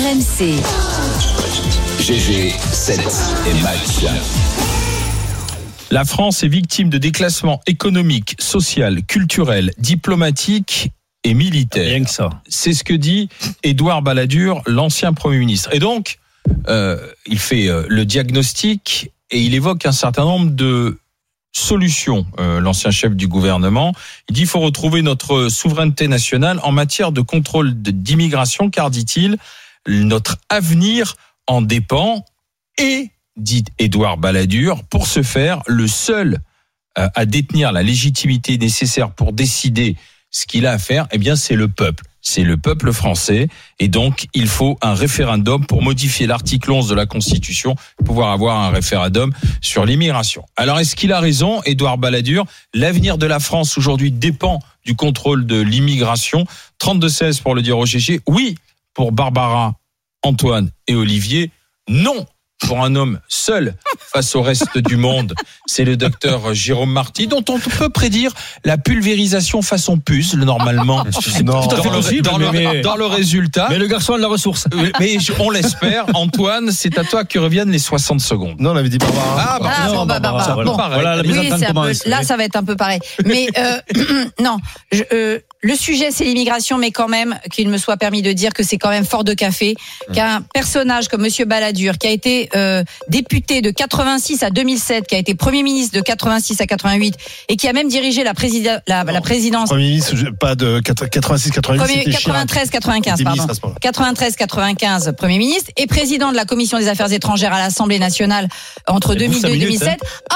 RMC. GG, 7 et match. La France est victime de déclassement économique, social, culturel, diplomatique et militaire. Rien que ça. C'est ce que dit Édouard Balladur, l'ancien Premier ministre. Et donc, il fait le diagnostic et il évoque un certain nombre de solutions. L'ancien chef du gouvernement, il dit qu'il faut retrouver notre souveraineté nationale en matière de contrôle d'immigration, car, dit-il, notre avenir en dépend. Et, dit Édouard Balladur, pour ce faire, le seul à détenir la légitimité nécessaire pour décider ce qu'il a à faire, eh bien, c'est le peuple. C'est le peuple français. Et donc, il faut un référendum pour modifier l'article 11 de la Constitution, pouvoir avoir un référendum sur l'immigration. Alors, est-ce qu'il a raison, Édouard Balladur? L'avenir de la France aujourd'hui dépend du contrôle de l'immigration. 32-16 pour le dire au GG. Oui, pour Barbara, Antoine et Olivier. Non, pour un homme seul face au reste du monde. C'est le docteur Jérôme Marty, dont on peut prédire la pulvérisation façon puzzle, normalement. Non, dans le résultat. Mais le garçon a de la ressource. Mais on l'espère. Antoine, c'est à toi que reviennent les 60 secondes. Non, on avait dit Barbara. Barbara. Bon, voilà, la oui, là, ça va être un peu pareil. Mais non, le sujet, c'est l'immigration, mais quand même, qu'il me soit permis de dire que c'est quand même fort de café qu'un personnage comme Monsieur Balladur, qui a été député de 86 à 2007, qui a été Premier ministre de 86 à 88, et qui a même dirigé la présidence. Premier ministre, pas de 86, 88, 93-95, pardon. 93-95, Premier ministre, et président de la Commission des Affaires étrangères à l'Assemblée nationale entre 2002 et 2007.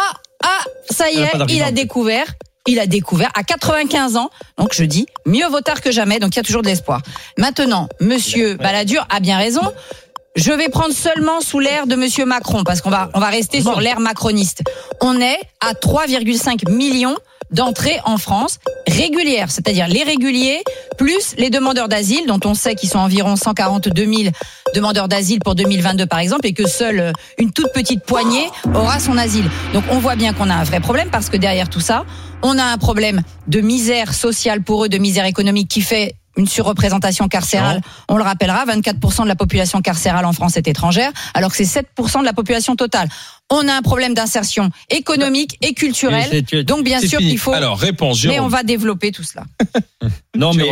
Ça y est, il a découvert à 95 ans, donc je dis, mieux vaut tard que jamais, donc il y a toujours de l'espoir. Maintenant, Monsieur Balladur a bien raison. Je vais prendre seulement sous l'ère de Monsieur Macron, parce qu'on va rester sur l'ère macroniste. On est à 3,5 millions d'entrées en France régulières, c'est-à-dire les réguliers plus les demandeurs d'asile, dont on sait qu'ils sont environ 142 000 demandeurs d'asile pour 2022 par exemple, et que seule une toute petite poignée aura son asile. Donc on voit bien qu'on a un vrai problème, parce que derrière tout ça, on a un problème de misère sociale pour eux, de misère économique qui fait une surreprésentation carcérale. On le rappellera, 24% de la population carcérale en France est étrangère, alors que c'est 7% de la population totale. On a un problème d'insertion économique et culturelle. Donc bien sûr qu'il faut... Alors, réponse, Jérôme. Mais on va développer tout cela. Non, mais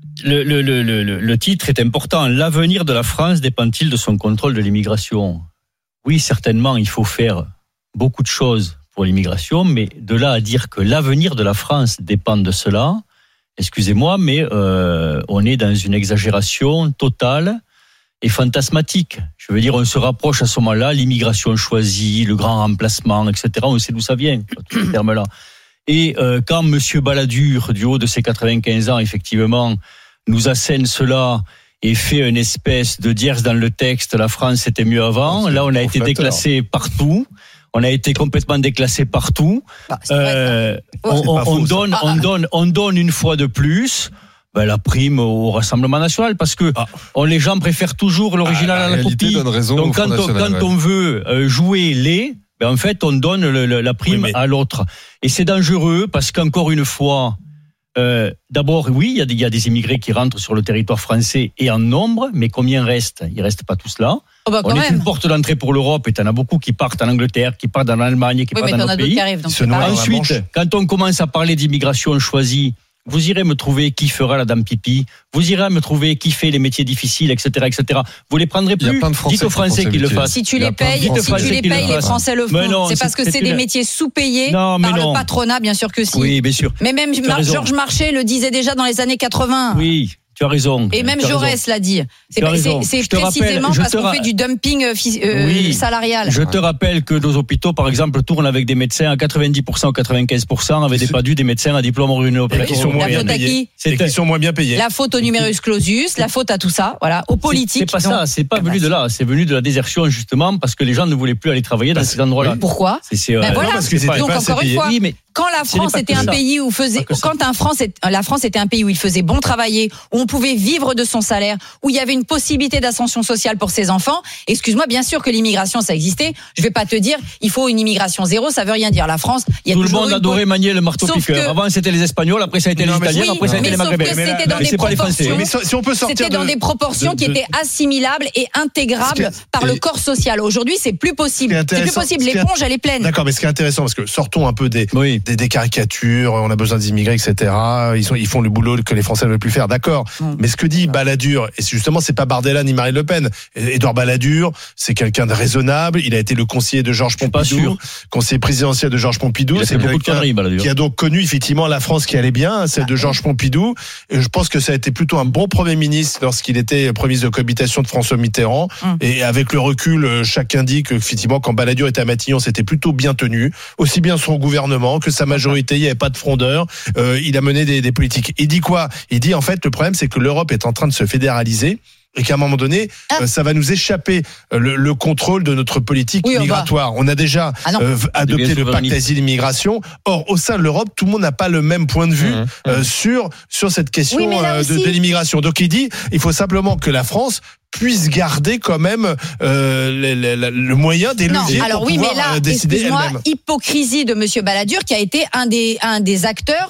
le titre est important. L'avenir de la France dépend-il de son contrôle de l'immigration? Oui, certainement, il faut faire beaucoup de choses pour l'immigration, mais de là à dire que l'avenir de la France dépend de cela... Excusez-moi, mais on est dans une exagération totale et fantasmatique. Je veux dire, on se rapproche à ce moment-là, l'immigration choisie, le grand remplacement, etc. On sait d'où ça vient, tous ces termes-là. Et quand Monsieur Balladur, du haut de ses 95 ans, effectivement, nous assène cela et fait une espèce de dièse dans le texte, la France c'était mieux avant. Là, on a été déclassé partout. On a été complètement déclassé partout. On donne une fois de plus la prime au Rassemblement national, parce que les gens préfèrent toujours l'original à la copie. Donc quand on veut jouer en fait on donne la prime à l'autre. Et c'est dangereux, parce qu'encore une fois, d'abord, oui, il y a des immigrés qui rentrent sur le territoire français et en nombre, mais combien restent? Ils restent pas tous là. On est une porte d'entrée pour l'Europe, et il y en a beaucoup qui partent en Angleterre, qui partent en Allemagne, qui partent dans d'autres pays. Ensuite, quand on commence à parler d'immigration choisie, vous irez me trouver qui fera la dame pipi, vous irez me trouver qui fait les métiers difficiles, etc., etc. Vous les prendrez plus. Dites aux Français qu'ils le fassent. Si tu les payes, les Français le font. C'est parce que c'est des métiers sous-payés par le patronat, bien sûr que si. Oui, bien sûr. Mais même Georges Marchais le disait déjà dans les années 80. Oui. Tu as raison. Et même Jaurès l'a dit. C'est précisément parce qu'on fait du dumping salarial. Je te rappelle que nos hôpitaux, par exemple, tournent avec des médecins à 90% ou 95%, avec des médecins à diplôme qui sont moins bien payés. Qui sont moins bien payés. La faute au numerus clausus, la faute à tout ça, voilà, aux politiques. C'est pas ça, c'est pas venu de là, c'est venu de la désertion, justement, parce que les gens ne voulaient plus aller travailler dans ces endroits-là. Pourquoi? Voilà, parce que c'était pas assez payé. Oui, mais quand la France était un pays où la France était un pays où il faisait bon travailler, où on pouvait vivre de son salaire, où il y avait une possibilité d'ascension sociale pour ses enfants. Excuse-moi, bien sûr que l'immigration ça existait. Je vais pas te dire il faut une immigration zéro, ça veut rien dire. La France, il y a tout le toujours monde adorait manier le marteau-piqueur. Avant c'était les Espagnols, après ça a été les Italiens, après ça a été les Maghrébins. Mais c'est pas les Français. Si on peut sortir c'était dans des proportions qui étaient assimilables et intégrables par le corps social. Aujourd'hui, c'est plus possible. C'est plus possible. L'éponge, elle est pleine. D'accord, mais ce qui est intéressant, parce que sortons un peu des caricatures, on a besoin d'immigrés, etc. Ils font le boulot que les Français ne veulent plus faire. D'accord. Mais ce que dit Balladur, et justement, c'est pas Bardella ni Marine Le Pen. Édouard Balladur, c'est quelqu'un de raisonnable. Il a été le conseiller de Georges Pompidou, conseiller présidentiel de Georges Pompidou. C'est beaucoup de conneries, Balladur. Qui a donc connu effectivement la France qui allait bien, celle de Georges Pompidou. Et je pense que ça a été plutôt un bon Premier ministre lorsqu'il était Premier ministre de cohabitation de François Mitterrand. Et avec le recul, chacun dit que effectivement, quand Balladur était à Matignon, c'était plutôt bien tenu. Aussi bien son gouvernement que sa majorité, il n'y avait pas de frondeur. Il a mené des politiques. Il dit quoi? Il dit en fait, le problème, c'est que l'Europe est en train de se fédéraliser. Et qu'à un moment donné, ça va nous échapper le contrôle de notre politique migratoire. On a déjà adopté le pacte asile-immigration. Or, au sein de l'Europe, tout le monde n'a pas le même point de vue sur cette question de l'immigration. Donc, il dit, il faut simplement que la France puisse garder quand même le moyen des leviers pour pouvoir décider elle-même. Hypocrisie de Monsieur Balladur qui a été un des acteurs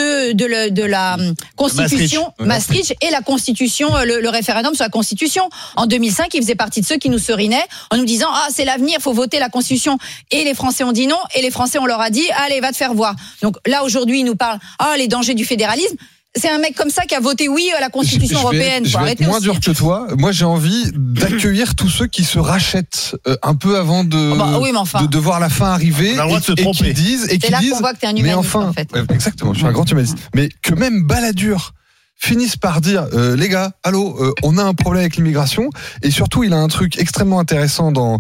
de la Constitution Maastricht et la Constitution, le référendum sur la Constitution. En 2005, il faisait partie de ceux qui nous serinaient en nous disant c'est l'avenir, faut voter la Constitution. Et les Français ont dit non, et les Français on leur a dit allez, va te faire voir. Donc là aujourd'hui, il nous parle les dangers du fédéralisme. C'est un mec comme ça qui a voté oui à la Constitution européenne. Je vais être moins dur que toi. Moi, j'ai envie d'accueillir tous ceux qui se rachètent un peu avant de voir la fin arriver et qui disent qu'on voit que t'es un humaniste, en fait. Exactement, je suis un grand humaniste. Mais que même Balladur finissent par dire les gars, allô, on a un problème avec l'immigration. Et surtout, il a un truc extrêmement intéressant dans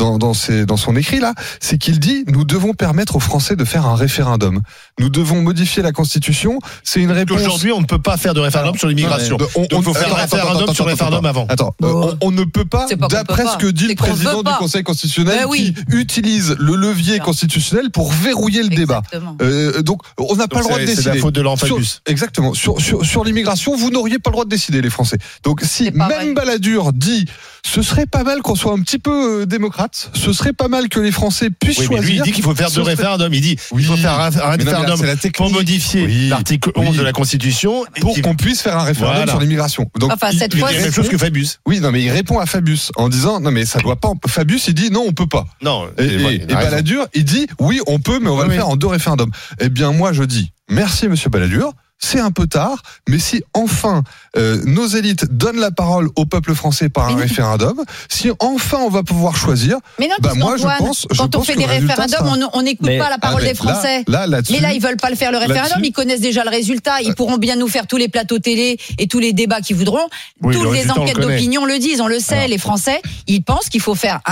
son écrit là, c'est qu'il dit nous devons permettre aux Français de faire un référendum. Nous devons modifier la Constitution. C'est une réponse. Aujourd'hui, on ne peut pas faire de référendum sur l'immigration. Il faut faire un référendum sur le référendum avant. On ne peut pas, d'après ce que dit le président du Conseil constitutionnel, qui utilise le levier constitutionnel pour verrouiller le débat. Donc, on n'a pas le droit de décider. C'est la faute de l'Enfabus. Exactement. Sur l'immigration, vous n'auriez pas le droit de décider, les Français. Donc, si même Balladur dit, ce serait pas mal qu'on soit un petit peu démocrate, ce serait pas mal que les Français puissent choisir. Mais lui, il dit qu'il faut faire deux référendums. Il dit, il faut faire un référendum pour modifier l'article 11 de la Constitution. Pour qu'on puisse faire un référendum sur l'immigration. Donc, cette fois, c'est la même chose que Fabius. Oui, non, mais il répond à Fabius en disant, non, mais ça doit pas, Fabius, il dit, non, on peut pas. Non. Et Balladur, il dit, oui, on peut, mais on va le faire en deux référendums. Eh bien, moi, je dis, merci, monsieur Balladur. C'est un peu tard, mais si enfin nos élites donnent la parole au peuple français par un référendum, si enfin on va pouvoir choisir, mais non, moi je pense quand on fait des référendums, on n'écoute pas la parole des Français. Mais là, ils veulent pas le faire le référendum, ils connaissent déjà le résultat, ils pourront bien nous faire tous les plateaux télé et tous les débats qu'ils voudront. Toutes les enquêtes d'opinion le disent, on le sait. Les Français, ils pensent qu'il faut faire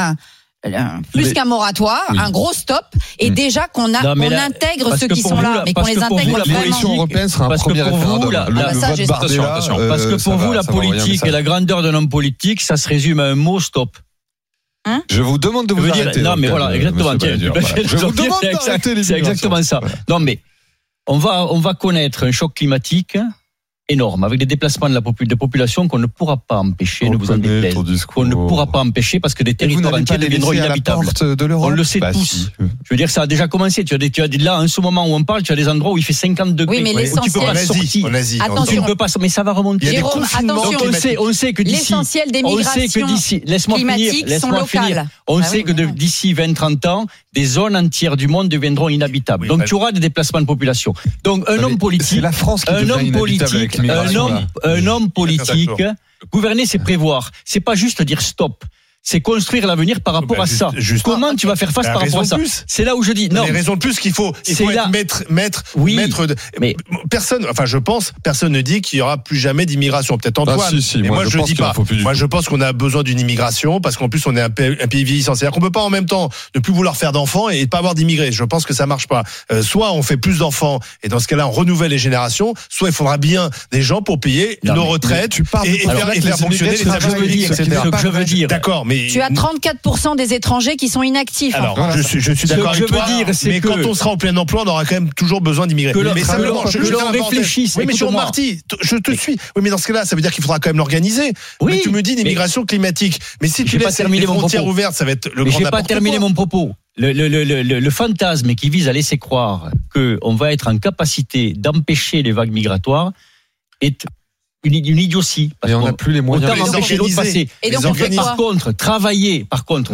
plus qu'un moratoire, un gros stop, et déjà qu'on intègre ceux qui sont là, mais qu'on les intègre vraiment. La Commission européenne sera un premier référendum. Parce que pour vous, la politique et la grandeur d'un homme politique, ça se résume à un mot, stop. Je vous demande de vous arrêter. Non, mais voilà, exactement. Je vous demande d'arrêter. C'est exactement ça. Non, mais on va connaître un choc climatique énorme, avec des déplacements de la population qu'on ne pourra pas empêcher, ne vous en déplaise. Qu'on ne pourra pas empêcher parce que des territoires entiers deviendront inhabitables. On le sait tous. Je veux dire, ça a déjà commencé. Tu as là, en ce moment où on parle, tu as des endroits où il fait 50 degrés. Oui, mais l'essentiel, tu peux pas sortir. Attention. Tu ne peux pas, mais ça va remonter. Jérôme, attention. On sait que d'ici, l'essentiel des migrations climatiques sont locales. On sait que d'ici 20-30 ans, des zones entières du monde deviendront inhabitables. Donc tu auras des déplacements de population. Donc un homme politique, c'est la France qui devient inhabitable avec l'immigration. Un homme politique, gouverner, c'est prévoir. C'est pas juste dire stop. C'est construire l'avenir par rapport à ça. Comment tu vas faire face par rapport à ça? C'est là où je dis non. Les raisons de plus qu'il faut être maître. Mais personne, enfin je pense, personne ne dit qu'il y aura plus jamais d'immigration. Peut-être Antoine. Mais moi je dis pas. Moi je pense qu'on a besoin d'une immigration parce qu'en plus on est un pays vieillissant. C'est-à-dire qu'on peut pas en même temps ne plus vouloir faire d'enfants et pas avoir d'immigrés. Je pense que ça marche pas. Soit on fait plus d'enfants et dans ce cas-là on renouvelle les générations. Soit il faudra bien des gens pour payer nos retraites et faire fonctionner les agents publics, etc. Je veux dire. D'accord. mais tu as 34% des étrangers qui sont inactifs. Alors, je suis d'accord avec toi. Mais quand on sera en plein emploi, on aura quand même toujours besoin d'immigrés. Mais simplement, je réfléchisse. Oui, mais Marty, je te suis. Oui, mais dans ce cas-là, ça veut dire qu'il faudra quand même l'organiser. Oui, mais tu me dis l'immigration climatique. Mais si tu laisses les frontières ouvertes, ça va être le grand n'importe quoi. Je n'ai pas terminé mon propos. Le fantasme qui vise à laisser croire qu'on va être en capacité d'empêcher les vagues migratoires est une idiotie. Et on n'a plus les moyens d'empêcher l'autre passer. Et donc, par contre, travailler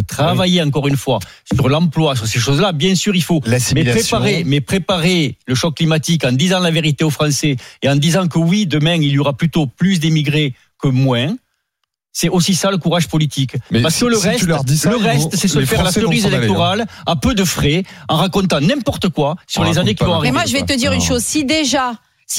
encore une fois sur l'emploi, sur ces choses-là, bien sûr, il faut. Mais préparer le choc climatique en disant la vérité aux Français et en disant que oui, demain, il y aura plutôt plus d'émigrés que moins. C'est aussi ça le courage politique. Mais parce que le reste, c'est se faire la cerise électorale à peu de frais, en racontant n'importe quoi sur les années qui vont arriver. Mais moi, je vais te dire une chose. Si déjà,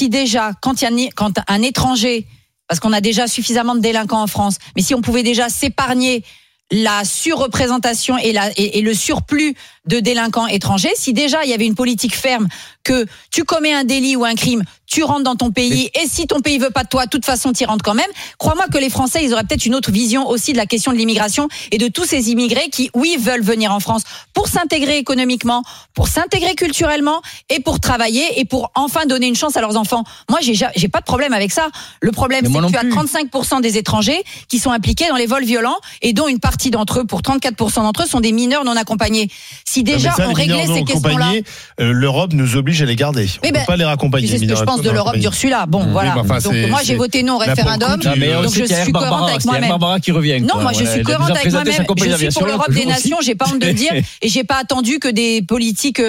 quand un étranger, parce qu'on a déjà suffisamment de délinquants en France, mais si on pouvait déjà s'épargner la surreprésentation et le surplus de délinquants étrangers, si déjà il y avait une politique ferme que tu commets un délit ou un crime, tu rentres dans ton pays, et si ton pays veut pas de toi, de toute façon tu y rentres quand même. Crois-moi que les Français, ils auraient peut-être une autre vision aussi de la question de l'immigration et de tous ces immigrés qui, oui, veulent venir en France pour s'intégrer économiquement, pour s'intégrer culturellement et pour travailler et pour enfin donner une chance à leurs enfants. Moi, j'ai pas de problème avec ça. Le problème, c'est que tu as 35% des étrangers qui sont impliqués dans les vols violents et dont une partie d'entre eux, pour 34% d'entre eux, sont des mineurs non accompagnés. Si déjà on réglait ces questions-là, l'Europe nous oblige à les garder. On ne peut pas les raccompagner. C'est ce que je pense de l'Europe d'Ursula. Bon, voilà. Donc moi, j'ai voté non au référendum. Donc je suis cohérente avec moi-même. Barbara qui revient. Non, moi je suis cohérente avec moi-même. Je suis pour l'Europe des nations. J'ai pas honte de le dire. Et j'ai pas attendu que des politiques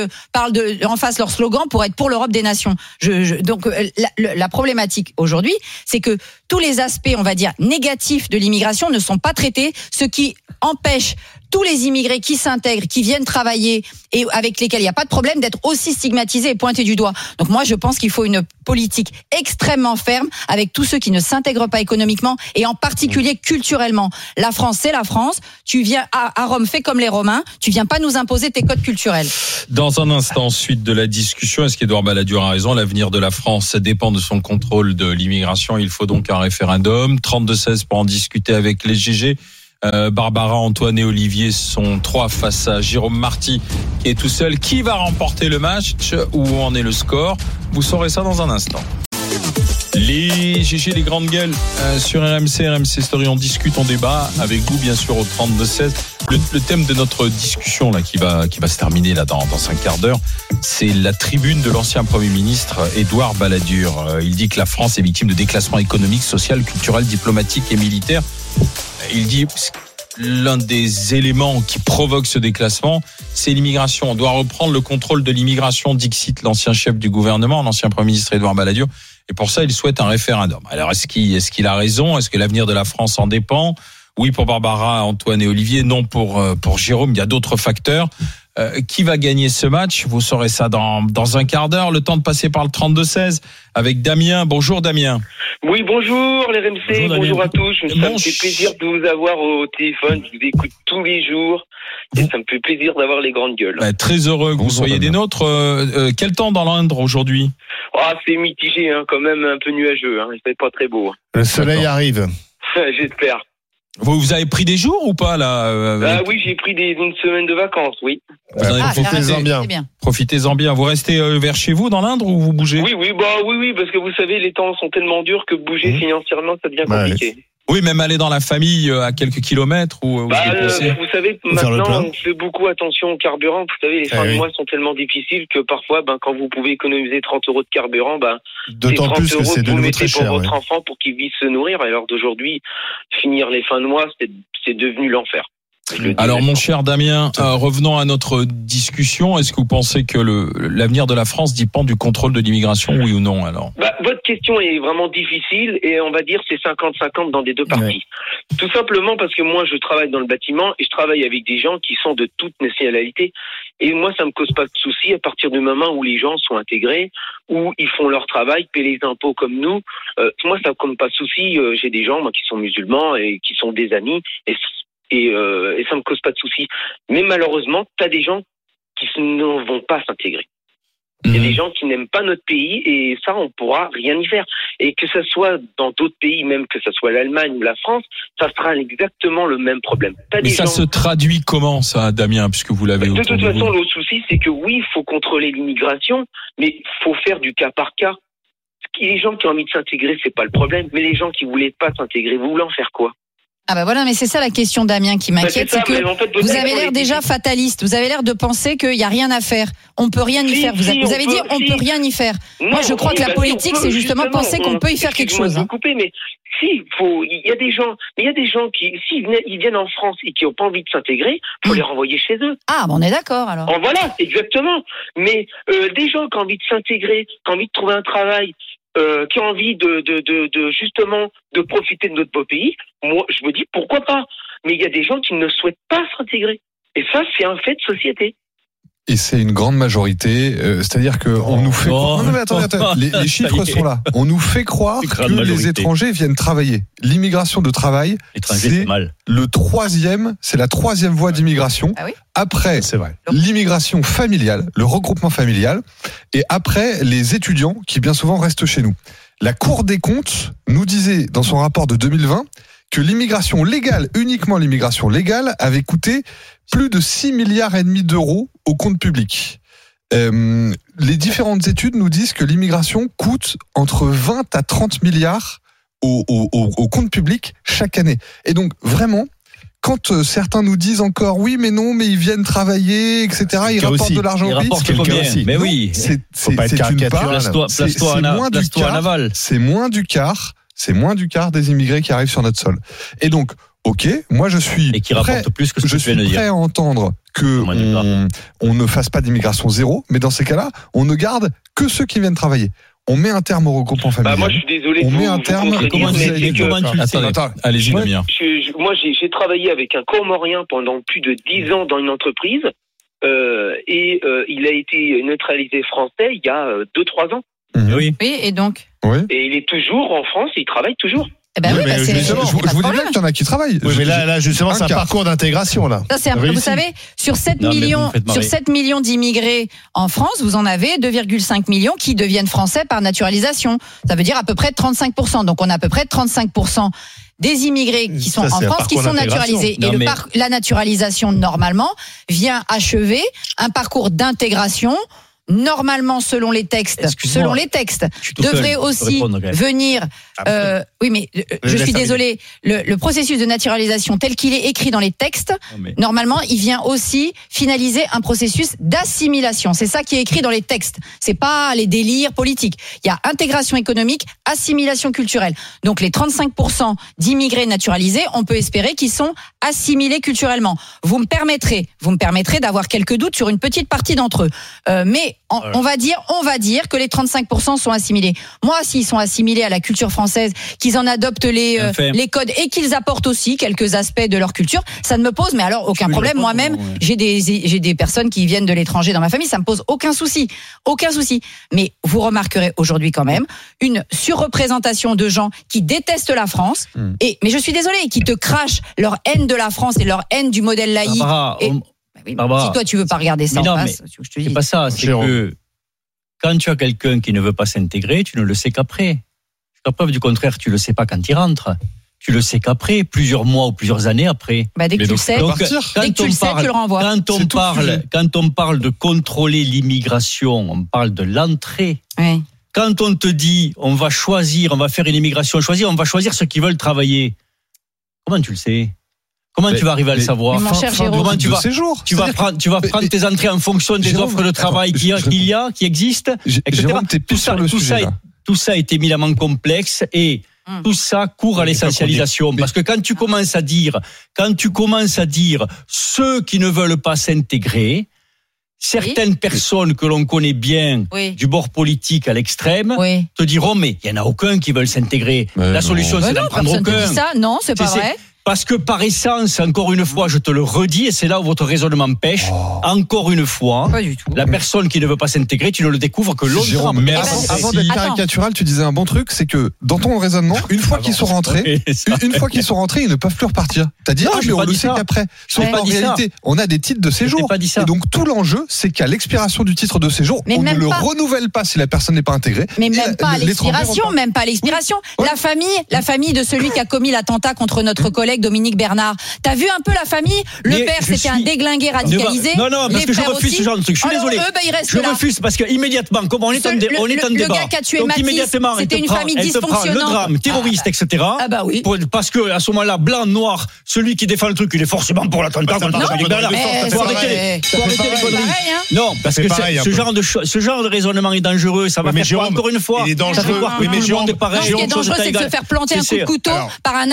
en fassent leur slogan pour être pour l'Europe des nations. Donc la problématique aujourd'hui, c'est que tous les aspects, on va dire, négatifs de l'immigration ne sont pas traités, ce qui empêche tous les immigrés qui s'intègrent, qui viennent travailler et avec lesquels il n'y a pas de problème d'être aussi stigmatisés et pointés du doigt. Donc moi, je pense qu'il faut une politique extrêmement ferme avec tous ceux qui ne s'intègrent pas économiquement et en particulier culturellement. La France, c'est la France. Tu viens à Rome, fais comme les Romains. Tu viens pas nous imposer tes codes culturels. Dans un instant, suite de la discussion, est-ce qu'Édouard Balladur a raison? L'avenir de la France dépend de son contrôle de l'immigration. Il faut donc un référendum. 32-16 pour en discuter avec les GG. Barbara, Antoine et Olivier sont 3 face à Jérôme Marty qui est tout seul. Qui va remporter le match? Où en est le score? Vous saurez ça dans un instant. Les GG, les grandes gueules sur RMC Story, on discute, on débat avec vous bien sûr au 32-16. Le thème de notre discussion là qui va se terminer là dans un quart d'heure, c'est la tribune de l'ancien Premier ministre Édouard Balladur. Il dit que la France est victime de déclassement économique, social, culturel, diplomatique et militaire. Il dit l'un des éléments qui provoque ce déclassement, c'est l'immigration. On doit reprendre le contrôle de l'immigration, dixit l'ancien chef du gouvernement, l'ancien Premier ministre Édouard Balladur. Et pour ça, il souhaite un référendum. Alors, est-ce qu'il a raison? Est-ce que l'avenir de la France en dépend? Oui pour Barbara, Antoine et Olivier. Non pour Jérôme. Il y a d'autres facteurs. Qui va gagner ce match? Vous saurez ça dans un quart d'heure. Le temps de passer par le 32-16 avec Damien. Bonjour Damien. Oui, bonjour les RMC, bonjour à tous. Ça me fait plaisir de vous avoir au téléphone. Je vous écoute tous les jours et ça me fait plaisir d'avoir les grandes gueules. Très heureux que vous soyez des nôtres. Quel temps dans l'Indre aujourd'hui? C'est mitigé, quand même un peu nuageux. C'est pas très beau. Le soleil arrive. J'espère. Vous avez pris des jours ou pas là Oui, j'ai pris une semaine de vacances, oui. Profitez-en bien. Profitez-en bien. Vous restez vers chez vous dans l'Indre ou vous bougez? Oui, parce que vous savez, les temps sont tellement durs que bouger financièrement, ça devient compliqué. Oui, même aller dans la famille à quelques kilomètres ou vous savez, maintenant, on fait beaucoup attention au carburant. Vous savez, les fins de mois sont tellement difficiles que parfois, quand vous pouvez économiser 30 euros de carburant, d'autant plus que c'est de nouveau très cher. Pour votre enfant pour qu'il puisse se nourrir. Alors d'aujourd'hui, finir les fins de mois, c'est devenu l'enfer. Alors mon cher Damien, revenons à notre discussion. Est-ce que vous pensez que l'avenir de la France dépend du contrôle de l'immigration, oui ou non alors? Votre question est vraiment difficile et on va dire c'est 50-50 dans des deux parties. Ouais. Tout simplement parce que moi je travaille dans le bâtiment et je travaille avec des gens qui sont de toutes nationalités et moi ça me cause pas de soucis à partir du moment où les gens sont intégrés, où ils font leur travail, paient les impôts comme nous. Moi ça me cause pas de soucis. J'ai des gens qui sont musulmans et qui sont des amis et ça me cause pas de soucis. Mais malheureusement, t'as des gens qui ne vont pas s'intégrer. Il y a des gens qui n'aiment pas notre pays et ça, on pourra rien y faire. Et que ça soit dans d'autres pays, même que ça soit l'Allemagne ou la France, ça sera exactement le même problème. Mais ça se traduit comment, ça, Damien, puisque vous l'avez de toute façon, le souci, c'est que oui, il faut contrôler l'immigration, mais il faut faire du cas par cas. Les gens qui ont envie de s'intégrer, c'est pas le problème. Mais les gens qui voulaient pas s'intégrer, vous voulez en faire quoi? Ah bah voilà, mais c'est ça la question, Damien, qui m'inquiète, c'est que en fait, vous avez l'air déjà fataliste. Vous avez l'air de penser qu'il y a rien à faire. On peut rien y faire. Vous avez dit on peut rien y faire. Non, moi, je crois que la politique, c'est justement penser qu'on peut y faire quelque chose. Mais si, il y a des gens qui, s'ils viennent en France et qui n'ont pas envie de s'intégrer, faut les renvoyer chez eux. Ah, on est d'accord alors. Voilà, exactement. Mais des gens qui ont envie de s'intégrer, qui ont envie de trouver un travail, qui ont envie de justement de profiter de notre beau pays, moi je me dis pourquoi pas. Mais il y a des gens qui ne souhaitent pas s'intégrer. Et ça, c'est un fait de société. Et c'est une grande majorité, c'est-à-dire que on nous fait croire... Non mais attendez, les chiffres sont là. On nous fait croire que les étrangers viennent travailler. L'immigration de travail, c'est la troisième voie d'immigration. Ah oui. Après, c'est vrai, l'immigration familiale, le regroupement familial, et après les étudiants qui bien souvent restent chez nous. La Cour des comptes nous disait dans son rapport de 2020 que l'immigration légale, uniquement l'immigration légale, avait coûté plus de 6,5 milliards d'euros au compte public. Les différentes études nous disent que l'immigration coûte entre 20 à 30 milliards au compte public chaque année. Et donc, vraiment, quand certains nous disent encore oui, mais non, mais ils viennent travailler, etc., ils rapportent de l'argent au pays. Mais oui, c'est une part. C'est moins du quart. C'est moins du quart des immigrés qui arrivent sur notre sol. Et donc, ok, moi je suis prêt à entendre que on ne fasse pas d'immigration zéro, mais dans ces cas-là, on ne garde que ceux qui viennent travailler. On met un terme au regroupement familial. Moi, je suis désolé. On met un terme. Comment tu le sais? Allez-y, Damien. Moi, j'ai travaillé avec un Comorien pendant plus de 10 ans dans une entreprise, et il a été neutralisé français il y a 2-3 ans. Oui, et donc. Oui. Et il est toujours en France, il travaille toujours. Eh ben oui, je vous dis bien qu'il y en a qui travaillent. Oui, mais là, justement, c'est un parcours d'intégration, là. Ça, vous savez, sur 7 millions d'immigrés en France, vous en avez 2,5 millions qui deviennent français par naturalisation. Ça veut dire à peu près 35%. Donc, on a à peu près 35% des immigrés qui sont en France, qui sont naturalisés. Et la naturalisation, normalement, vient achever un parcours d'intégration. Normalement, selon les textes, devrait aussi venir. Oui, mais je suis désolé. Le processus de naturalisation tel qu'il est écrit dans les textes, normalement, il vient aussi finaliser un processus d'assimilation. C'est ça qui est écrit dans les textes. C'est pas les délires politiques. Il y a intégration économique, assimilation culturelle. Donc, les 35% d'immigrés naturalisés, on peut espérer qu'ils sont assimilés culturellement. Vous me permettrez d'avoir quelques doutes sur une petite partie d'entre eux. Mais on va dire que les 35% sont assimilés. Moi, s'ils sont assimilés à la culture française, qu'ils en adoptent les codes et qu'ils apportent aussi quelques aspects de leur culture, ça ne me pose mais alors aucun problème. Moi-même, j'ai des personnes qui viennent de l'étranger dans ma famille, ça me pose aucun souci. Mais vous remarquerez aujourd'hui quand même une surreprésentation de gens qui détestent la France mais je suis désolée, qui te crachent leur haine de la France et leur haine du modèle laïque. Si toi tu veux pas regarder ça en face, je te dis. C'est pas ça, c'est que quand tu as quelqu'un qui ne veut pas s'intégrer, tu ne le sais qu'après. Jusqu'à preuve du contraire, tu le sais pas quand il rentre. Tu le sais qu'après, plusieurs mois ou plusieurs années après. Dès que tu le sais, tu le renvoies. Quand on parle de contrôler l'immigration, on parle de l'entrée. Oui. Quand on te dit, on va faire une immigration choisie, on va choisir ceux qui veulent travailler. Comment tu le sais? Comment tu vas arriver à le savoir? Comment tu vas prendre tes entrées en fonction des offres de travail qui existent, etc. Tout ça est éminemment complexe et tout ça court à l'essentialisation. Parce que quand tu commences à dire ceux qui ne veulent pas s'intégrer, certaines personnes que l'on connaît bien du bord politique à l'extrême te diront mais il y en a aucun qui veulent s'intégrer. La solution c'est d'en prendre aucun. Non, c'est pas vrai. Parce que par essence, encore une fois, je te le redis, et c'est là où votre raisonnement pêche, encore une fois, la personne qui ne veut pas s'intégrer, tu ne le découvres que longtemps. Jérôme, avant d'être caricatural, tu disais un bon truc, c'est que dans ton raisonnement, une fois qu'ils sont rentrés, ils ne peuvent plus repartir. T'as dit, mais on le sait qu'après. Sauf qu'en réalité, on a des titres de séjour. Et donc tout l'enjeu, c'est qu'à l'expiration du titre de séjour, on ne le renouvelle pas si la personne n'est pas intégrée. Mais même pas à l'expiration, même pas à l'expiration. La famille de celui qui a commis l'attentat contre notre collègue Dominique Bernard. T'as vu un peu la famille? Le père, c'était un déglingué radicalisé. Non, parce que je refuse ce genre de truc. Je suis désolé. Je refuse parce que immédiatement, comme on est en débat. Le gars qui a tué Mathis, c'était une famille dysfonctionnante. Le drame, terroriste, etc. Ah bah oui. Parce que à ce moment-là, blanc, noir, celui qui défend le truc, il est forcément pour l'attentat contre Dominique Bernard. Faut arrêter les conneries. Non, parce que ce genre de raisonnement est dangereux. Ça va faire encore une fois. Il est dangereux. Oui, mais ce qui est dangereux, c'est de se faire planter un coup de couteau par un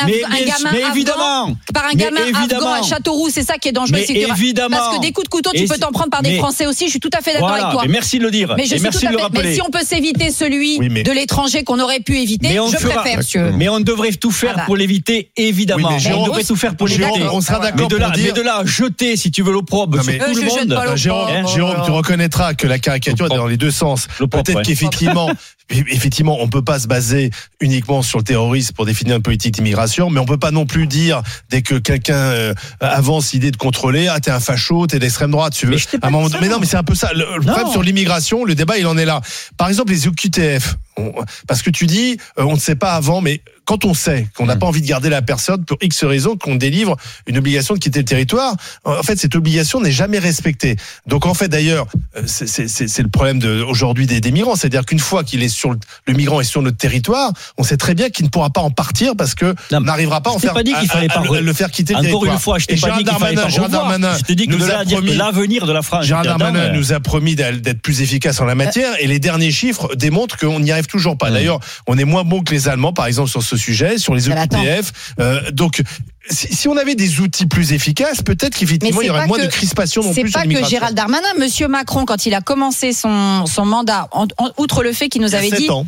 gamin afghan à Châteauroux. C'est ça qui est dangereux. Parce que des coups de couteau, tu peux t'en prendre par des Français aussi. Je suis tout à fait d'accord avec toi. Mais merci de le dire. Mais merci de le rappeler. Mais si on peut s'éviter celui de l'étranger qu'on aurait pu éviter, je préfère. Mais on devrait tout faire pour l'éviter, évidemment. On devrait tout faire pour l'éviter. On sera d'accord. Mais de là, jeter, si tu veux, l'opprobre sur tout le monde. Jérôme, tu reconnaîtras que la caricature est dans les deux sens. Peut-être qu'effectivement, on peut pas se baser uniquement sur le terrorisme pour définir une politique d'immigration, mais on peut pas non plus dire dès que quelqu'un avance l'idée de contrôler, t'es un facho, t'es d'extrême droite, tu veux. Mais non, mais c'est un peu ça. Le problème sur l'immigration, le débat, il en est là. Par exemple, les OQTF. Parce que tu dis, on ne sait pas avant, mais quand on sait qu'on n'a pas envie de garder la personne pour X raisons, qu'on délivre une obligation de quitter le territoire, en fait, cette obligation n'est jamais respectée. Donc, en fait, d'ailleurs, c'est le problème aujourd'hui des migrants. C'est-à-dire qu'une fois le migrant est sur notre territoire, on sait très bien qu'il ne pourra pas en partir parce que on n'arrivera pas à le faire quitter le territoire. Encore une fois, je t'ai pas dit qu'il fallait pas revoir. Je t'ai dit que l'avenir de la France. Gérald Darmanin nous a promis d'être plus efficace en la matière et les derniers chiffres démontrent qu'on n'y arrive toujours pas. D'ailleurs, on est moins bon que les Allemands, par exemple, sur ce sujet, sur les OQTF. Donc, si on avait des outils plus efficaces, peut-être qu'effectivement, il y aurait moins de crispation non plus sur l'immigration. C'est pas que Gérald Darmanin, Monsieur Macron, quand il a commencé son mandat, outre le fait qu'il nous avait dit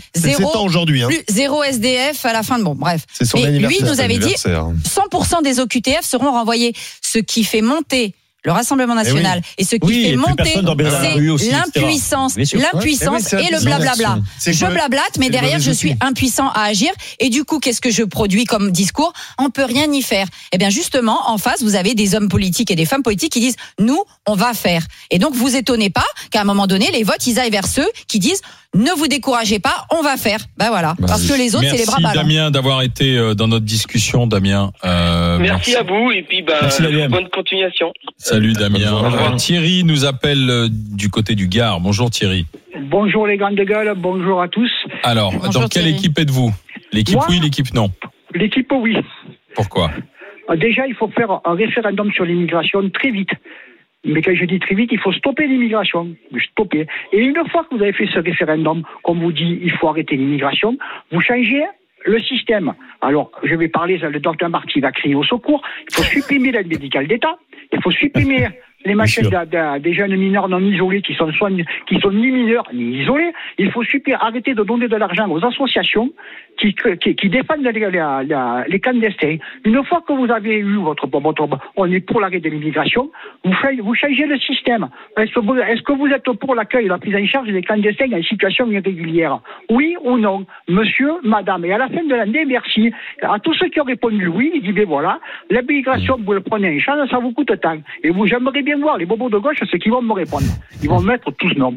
zéro SDF à la fin de bref. Mais lui, il nous avait dit 100% des OQTF seront renvoyés. Ce qui fait monter le Rassemblement national et ce qui fait monter, c'est l'impuissance et le blablabla. Je blablate, mais derrière je suis impuissant à agir. Et du coup, qu'est-ce que je produis comme discours? On peut rien y faire. Eh bien, justement, en face, vous avez des hommes politiques et des femmes politiques qui disent nous, on va faire. Et donc, vous étonnez pas qu'à un moment donné, les votes ils aillent vers ceux qui disent ne vous découragez pas, on va faire. Voilà. Parce que les autres, c'est les bras ballants. Merci Damien d'avoir été dans notre discussion, Damien. Merci à vous et puis bonne continuation. Salut Damien. Thierry nous appelle du côté du Gard. Bonjour Thierry. Bonjour les grandes gueules, bonjour à tous. Alors, dans quelle équipe êtes-vous? L'équipe oui, l'équipe non? L'équipe oui. Pourquoi? Déjà, il faut faire un référendum sur l'immigration très vite. Mais quand je dis très vite, il faut stopper l'immigration. Stopper. Et une fois que vous avez fait ce référendum, comme vous dites, il faut arrêter l'immigration, vous changez le système. Alors, je vais parler, le docteur Marty va crier au secours. Il faut supprimer l'aide médicale d'État. Il faut supprimer les machines des jeunes mineurs non isolés qui sont ni mineurs ni isolés. Il faut arrêter de donner de l'argent aux associations qui défendent les clandestins. Une fois que vous avez eu on est pour l'arrêt de l'immigration, vous changez le système. Est-ce que vous êtes pour l'accueil et la prise en charge des clandestins en situation irrégulière? Oui ou non? Monsieur, madame. Et à la fin de l'année, merci. À tous ceux qui ont répondu oui, il dit, voilà, l'immigration, vous le prenez en charge, ça vous coûte tant. Et j'aimerais bien voir les bobos de gauche, ceux qui vont me répondre. Ils vont me mettre tous non.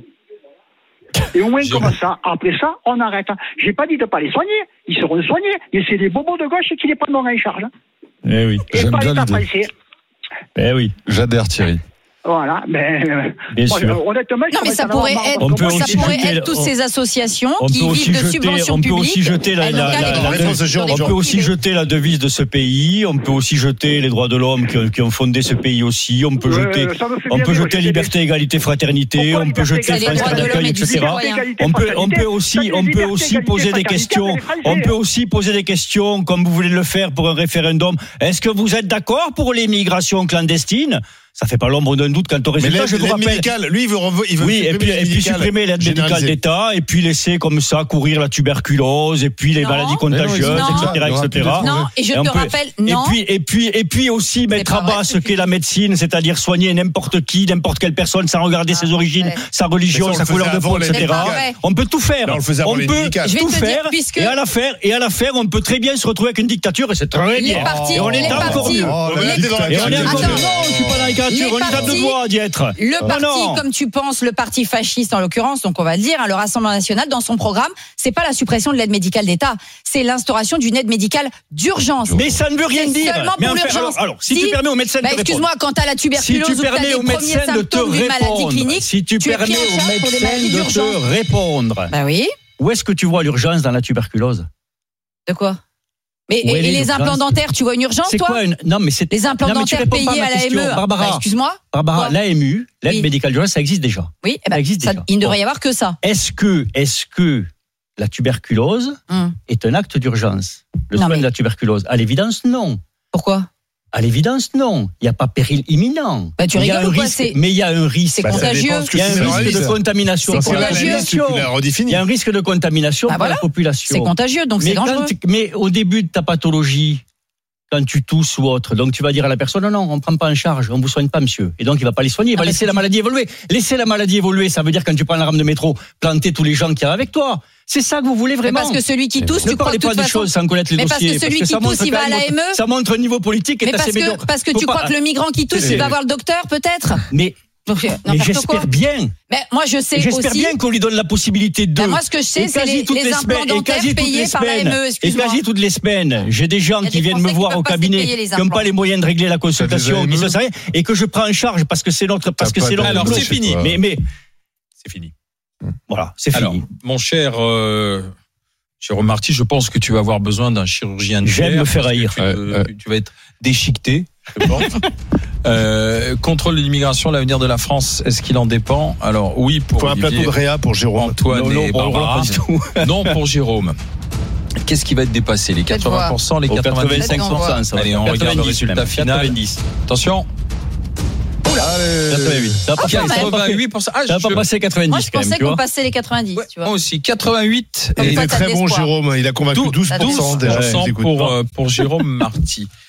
Et au moins comme ça, après ça, on arrête. J'ai pas dit de pas les soigner, ils seront soignés, mais c'est les bobos de gauche qui les prendront en charge. Eh oui, et pas l'État français. Eh oui, j'adhère Thierry. Voilà, bien sûr. Honnêtement, non, mais ça pourrait être toutes ces associations qui vivent de subventions publiques. On peut aussi jeter la devise de ce pays. On peut aussi jeter les droits de l'homme qui ont fondé ce pays aussi. On peut jeter liberté, égalité, fraternité. On peut jeter France d'accueil, etc. On peut aussi poser des questions. On peut aussi poser des questions, comme vous voulez le faire pour un référendum. Est-ce que vous êtes d'accord pour l'immigration clandestine? ça fait pas l'ombre d'un doute quant au résultat. Je vous rappelle. Médicale, lui, il veut oui, et puis supprimer l'aide médicale d'État, et puis laisser comme ça courir la tuberculose, et puis les maladies contagieuses, etc. Non, et je te rappelle, non. Et puis aussi mettre à bas ce qu'est la médecine, c'est-à-dire soigner n'importe qui, n'importe quelle personne, sans regarder ses origines, sa religion, sa couleur de peau, etc. On peut tout faire. On peut tout faire. Et à la faire, on peut très bien se retrouver avec une dictature, et c'est très bien. Et on est encore mieux. Non, je suis pas dans la caricature, on est dans de droit d'y être. Le parti, comme tu penses, le parti fasciste en l'occurrence, donc on va le dire, le Rassemblement national, dans son programme, c'est pas la suppression de l'aide médicale d'État, c'est l'instauration d'une aide médicale d'urgence. Mais ça ne veut rien dire. Seulement pour l'urgence. Alors, si tu permets aux médecins de te répondre. Excuse-moi, quand t'as la tuberculose, si tu permets aux médecins de te répondre, si tu permets aux médecins de te répondre. Bah oui. Où est-ce que tu vois l'urgence dans la tuberculose? De quoi? Mais et les implants dentaires, tu vois une urgence, toi? Non, mais c'est les implants dentaires payés à l'AME. Barbara, excuse-moi. Barbara, l'AMU, l'aide médicale d'urgence, ça existe déjà. Oui, ça existe déjà. Il ne devrait y avoir que ça. Est-ce que la tuberculose est un acte d'urgence? Le soin de la tuberculose? À l'évidence, non. Pourquoi? À l'évidence, non. Il n'y a pas péril imminent. Bah, tu rigoles ou quoi? Mais il y a un risque. C'est contagieux. Il y a un risque de contamination. C'est contagieux. Il y a un risque de contamination pour la population. C'est contagieux, donc c'est dangereux. Mais au début de ta pathologie, quand tu tousses ou autre, donc tu vas dire à la personne, non, on ne prend pas en charge, on ne vous soigne pas, monsieur. Et donc il ne va pas les soigner, il va laisser la maladie évoluer. Laisser la maladie évoluer, ça veut dire quand tu prends la rame de métro, planter tous les gens qui sont avec toi. C'est ça que vous voulez vraiment? Mais parce que celui qui tousse, tu crois que de toute façon. Ne parlez pas des choses sans connaître les dossiers. Mais parce que celui qui tousse, il va à l'AME. Ça montre un niveau politique qui est assez médiocre. Parce que tu crois que le migrant qui tousse, il va voir le docteur, peut-être? Mais j'espère bien. Mais moi, je sais aussi. J'espère bien qu'on lui donne la possibilité de. Moi, ce que je sais, c'est les implants dentaires payés par l'AME. Et quasi toutes les semaines, j'ai des gens qui viennent me voir au cabinet, qui n'ont pas les moyens de régler la consultation, qui se savent, et que je prends en charge parce que c'est notre. Alors, c'est fini. Mais c'est fini. Voilà, c'est fini. Alors, mon cher Marty, je pense que tu vas avoir besoin d'un chirurgien de guerre. J'aime me faire haïr. Tu vas être déchiqueté, je pense. Contrôle de l'immigration, l'avenir de la France, est-ce qu'il en dépend? Alors oui, pour un plateau de réa pour Jérôme. Antoine et Barbara. Non, pour Jérôme. Qu'est-ce qui va être dépassé? Les 80%, les 85%. Allez, on regarde le résultat final. 90. Attention. 88. Ça va pas passer 90. Moi, je pensais qu'on passait les 90. Tu vois. Moi aussi, 88. Il est très bon, Jérôme. Il a convaincu 12% déjà. Pour Jérôme Marty.